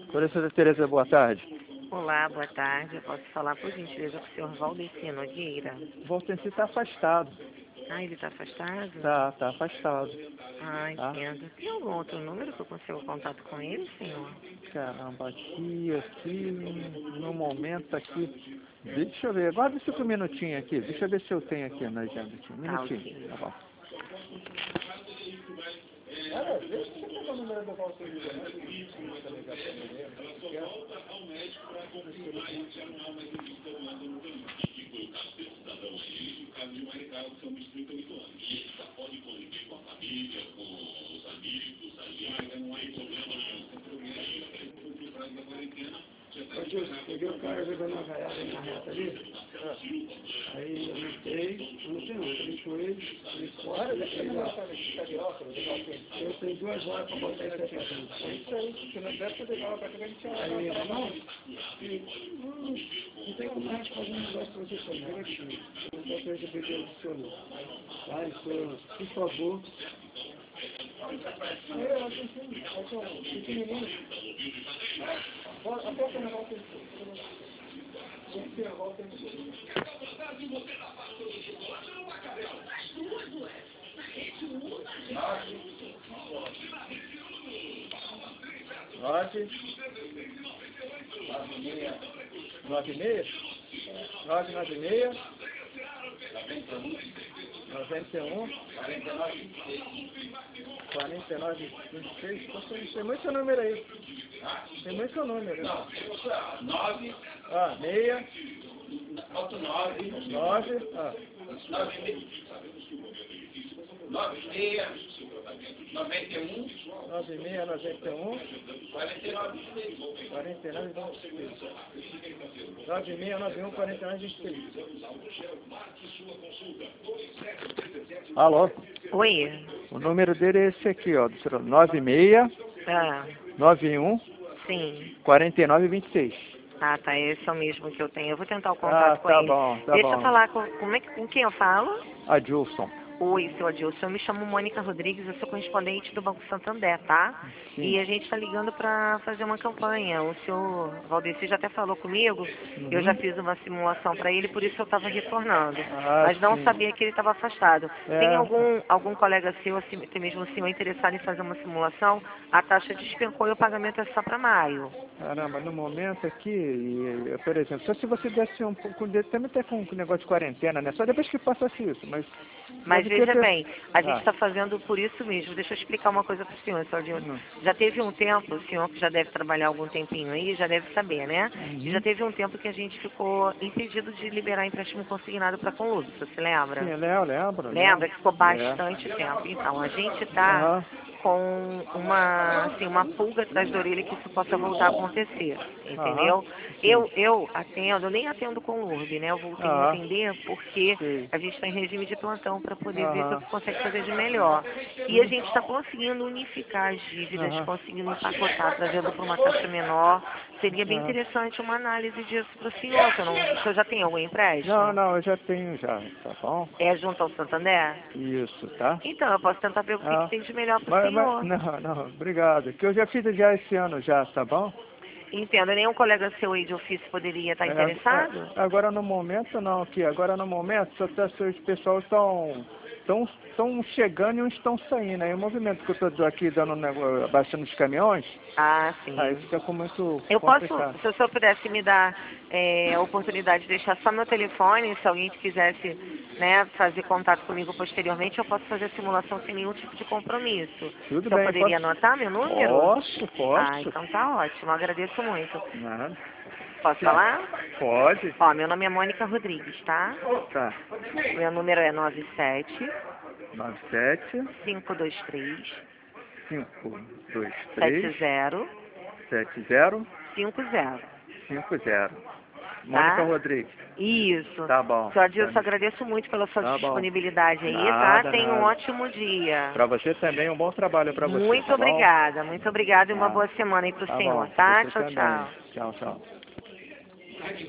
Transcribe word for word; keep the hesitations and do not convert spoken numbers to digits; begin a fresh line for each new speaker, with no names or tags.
Professora Tereza, boa tarde.
Olá, boa tarde. Eu posso falar, por gentileza, com o senhor Valdeci Nogueira?
Valdeci está afastado.
Ah, ele está afastado?
Tá, tá afastado.
Ah,
Tá?
entendo. Tem algum outro número que eu consiga contato com ele, senhor?
Caramba, aqui, aqui, no momento aqui. Deixa eu ver, aguarda cinco minutinhos aqui. Deixa eu ver se eu tenho aqui na agenda. Aqui. Um
Tá,
minutinho.
ok.
Tá bom. Cara, deixa eu pegar o número do Valdeci.
Eu peguei o cara jogando uma vaiada na reta ali, aí eu anotei, anotei não, falei com ele, falei fora, eu tenho duas horas para botar isso aí pra frente.
É isso aí, se não der, você legal, vai que a gente
Aí ele falou, não, não, não tem como a gente fazer um negócio para você fazer aqui, eu posso receber dinheiro do senhor, tá? Então, por favor. Eu acho assim, acho um pequenininho. Até o final tem
Nove. Nove e meia? Nove, nove e meia. Noventa e um. Quarenta e nove, vinte e seis. Tem muito número aí. Tem muito número.
Nove.
Ah, meia.
Falta nove.
Nove. Ah.
Nove, meia. Noventa e um.
Nove e meia, noventa e um.
Quarenta e nove.
Quarenta e nove, vinte e seis. Nove e meia, nove e um, quarenta e nove, vinte e seis. Alô?
Oi.
O número dele é esse aqui, ó. Nove e meia,
Ah,
nove e um,
sim.
quarenta e nove, vinte e seis.
Ah, tá. Esse é o mesmo que eu tenho. Eu vou tentar o contato
Ah,
com
tá
ele.
bom, tá
Deixa
bom.
eu falar com, como é que, com quem eu falo?
Adilson.
Oi, seu Adilson. Eu me chamo Mônica Rodrigues, eu sou correspondente do Banco Santander, tá?
Sim.
E a gente está ligando para fazer uma campanha. O senhor Valdeci já até falou comigo,
Uhum.
eu já fiz uma simulação para ele, por isso eu estava retornando.
Ah,
Mas não
sim.
sabia que ele estava afastado.
É.
Tem algum, algum colega seu, assim, até mesmo o senhor, interessado em fazer uma simulação? A taxa despencou e o pagamento é só para maio.
Caramba, no momento aqui, e, por exemplo, só se você desse um pouco de... Também tem com um negócio de quarentena, né? Só depois que passasse isso, mas...
Mas
deve
veja
ter-
bem, a gente
Ah.
está fazendo por isso mesmo. Deixa eu explicar uma coisa para o senhor, senhor Adilson.
Hum.
Já teve um tempo, o senhor que já deve trabalhar algum tempinho aí, já deve saber, né?
Uhum.
Que já teve um tempo que a gente ficou impedido de liberar empréstimo consignado para conludo, você se lembra?
Sim, eu lembro, lembro.
Lembra que ficou
É.
bastante tempo. Então, a gente está
Aham.
com uma, assim, uma pulga atrás da orelha que isso possa voltar a acontecer, entendeu?
Aham.
Eu, eu atendo, eu nem atendo com o L U R B, né? Eu voltei a
Aham.
atender porque
Sim.
a gente está em regime de plantão para poder ver se eu
Aham.
consigo fazer de melhor. E a gente está conseguindo unificar as dívidas,
Aham.
conseguindo empacotar, trazendo para uma taxa menor. Seria bem
Aham.
interessante uma análise disso para o senhor. Se eu não, o senhor já tem algum empréstimo?
Não, não, eu já tenho já, tá bom?
É junto ao Santander?
Isso, tá?
Então, eu posso tentar ver o que,
Ah.
que tem de melhor para o
Mas,
senhor.
mas, não, não, obrigado. Que eu já fiz já esse ano já, tá bom?
Entendo. Nenhum colega seu aí de ofício poderia estar
É,
interessado?
a- agora no momento não, aqui. Agora no momento só tá, os pessoal estão estão estão chegando e uns estão saindo. Aí o movimento que eu estou aqui dando um negócio, abaixando os caminhões,
Ah, sim.
aí fica com muito
Eu posso,
complicado.
se o senhor pudesse me dar é, a oportunidade de deixar só meu telefone, se alguém quisesse, né, fazer contato comigo posteriormente, eu posso fazer a simulação sem nenhum tipo de compromisso.
Tudo
O senhor
bem,
poderia
posso?
anotar meu número?
Posso, posso.
Ah, então tá ótimo. Agradeço muito.
Nada.
Posso
Sim.
falar?
Pode?
Ó, meu nome é Mônica Rodrigues, tá?
Tá.
Meu número é nove sete
nove sete
cinco dois três
cinco dois
sete
três
zero
sete zero
cinco zero.
cinco zero. Mônica Rodrigues.
Isso.
Tá bom.
Senhor Adilson,
Tá.
agradeço muito pela sua
Tá bom.
disponibilidade aí,
Nada,
tá? Tenha um
nada.
ótimo dia.
Pra você também, um bom trabalho pra você,
Muito
tá bom?
obrigada, muito obrigada e uma
Tá.
boa semana aí pro
Tá
senhor,
bom.
tá?
Você
Tchau,
também.
tchau.
Tchau, tchau.